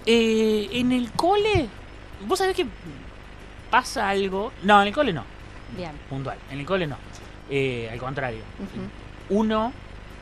En el cole, vos sabés que pasa algo. No, en el cole no, Bien. puntual. En el cole no. Al contrario. Ujú. Uno.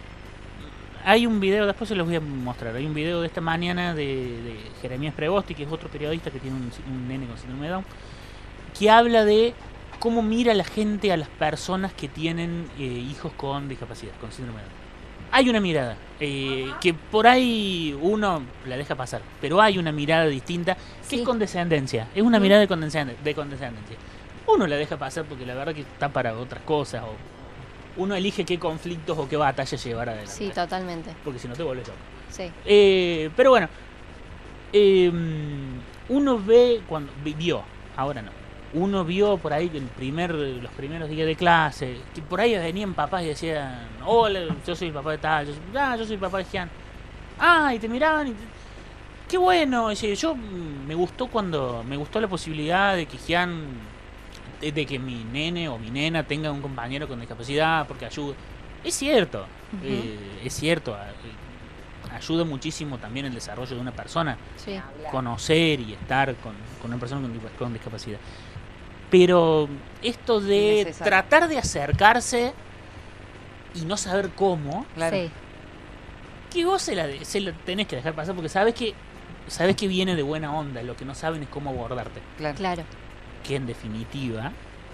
Hay un video, después se los voy a mostrar. Hay un video de esta mañana de Jeremías Prevosti, que es otro periodista que tiene un nene con síndrome de Down, que habla de cómo mira la gente a las personas que tienen hijos con discapacidad, con síndrome de Down. Hay una mirada que por ahí uno la deja pasar, pero hay una mirada distinta que Sí. es condescendencia. Es una mirada de condescendencia. Uno la deja pasar porque la verdad que está para otras cosas, o uno elige qué conflictos o qué batallas llevar adelante. Sí, totalmente. Porque si no te vuelves loco. Sí. Pero bueno, eh, uno ve cuando vio, ahora no. Uno vio por ahí que los primeros días de clase, que por ahí venían papás y decían, hola, yo soy el papá de tal, yo soy el papá de Gian. Ah, y te miraban y qué bueno. Dice, me gustó la posibilidad de que Gian, de que mi nene o mi nena tenga un compañero con discapacidad porque ayuda. Es cierto, es cierto. Ayuda muchísimo también el desarrollo de una persona, Sí. conocer y estar con una persona con discapacidad. Pero esto de Innecesario. tratar de acercarse y no saber cómo, Claro. Sí. que vos se la tenés que dejar pasar porque sabes que viene de buena onda. Lo que no saben es cómo abordarte. Claro. Claro. Que en definitiva,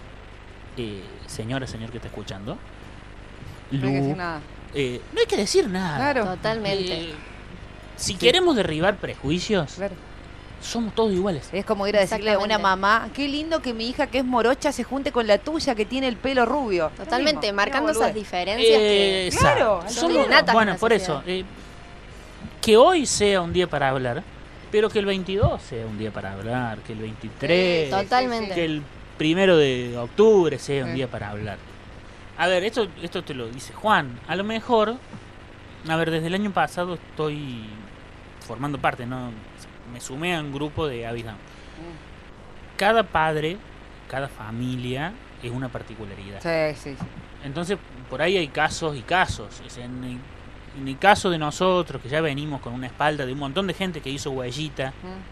señora, señor que está escuchando, No hay que Lu, decir nada. no hay que decir nada. Claro. Totalmente. Si queremos derribar prejuicios, Claro. somos todos iguales. Es como ir a decirle a una Exactamente. mamá, qué lindo que mi hija que es morocha se junte con la tuya que tiene el pelo rubio. Totalmente, Lo mismo, marcando una boludez. esas diferencias que... Exacto. Claro, son Somos- innatas en bueno, la por sociedad. eso, que hoy sea un día para hablar, pero que el 22 sea un día para hablar, que el 23, Sí, Totalmente. que el 1 de octubre sea un Sí. día para hablar. A ver, esto te lo dice Juan. A lo mejor, a ver, desde el año pasado estoy formando parte, ¿no? Me sumé a un grupo de Avis Down. Cada padre, cada familia es una particularidad. Sí, sí, sí. Entonces, por ahí hay casos y casos. O sea, en el caso de nosotros, que ya venimos con una espalda de un montón de gente que hizo huellita,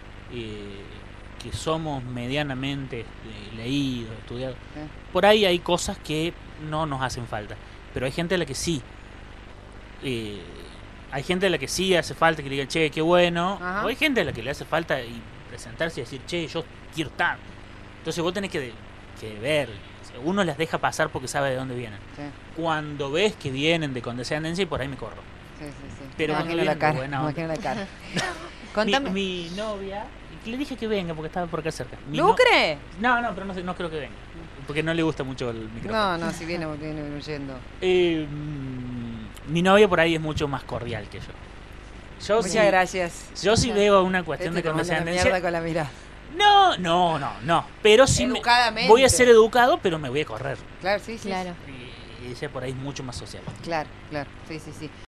que somos medianamente leídos, estudiados, por ahí hay cosas que no nos hacen falta. Pero hay gente a la que sí. Hay gente a la que sí hace falta que le digan, che, qué bueno. Ajá. O hay gente a la que le hace falta y presentarse y decir, che, yo quiero estar. Entonces vos tenés que ver. Uno las deja pasar porque sabe de dónde vienen. Sí, Cuando ves que vienen de condescendencia, y por ahí me corro. sí, sí. Pero Me cuando imagino la vienen de cara, buena me onda. imagino la cara. Contame. Mi novia, le dije que venga porque estaba por acá cerca. ¿Lucre? No, pero no creo que venga. Porque no le gusta mucho el micrófono. No, si viene huyendo. Mi novia por ahí es mucho más cordial que yo. Muchas gracias. Yo sí veo una cuestión de Te manda la condescendencia. mierda con la mirada. No. Pero sí Educadamente. voy a ser educado, pero me voy a correr. Claro, sí, sí. Claro. Y ella por ahí es mucho más social. Claro, sí, sí, sí.